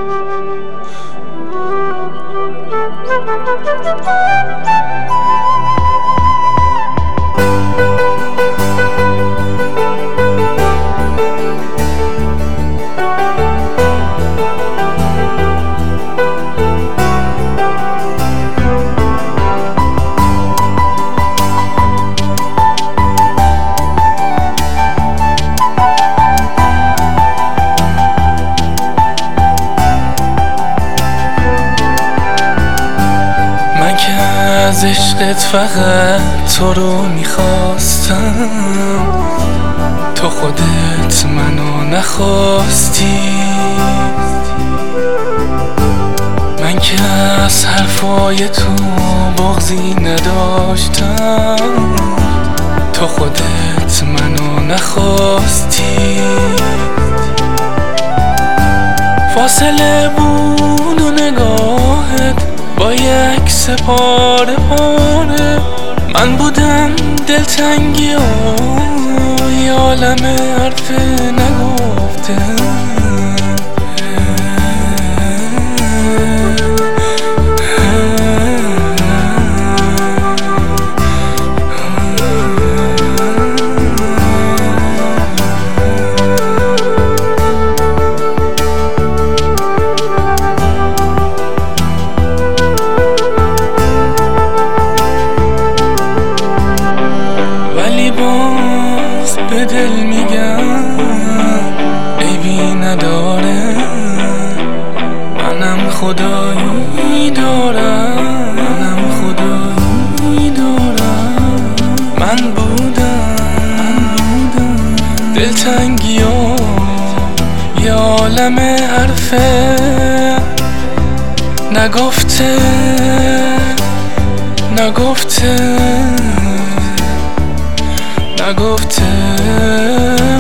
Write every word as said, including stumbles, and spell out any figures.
از عشقت فقط تو رو میخواستم، تو خودت منو نخواستی. من که از حرفای تو بغضی نداشتم، تو خودت منو نخواستی. فاصله بود و نگاهت با یک سپاره پاره، من بودم دلتنگی و یه عالم حرف نگفته. باز به دل میگم عیبی نداره، منم خدایی دارم، منم خدایی دارم. من بودم دلتنگی و یه عالم حرفه نگفته نگفته نگفته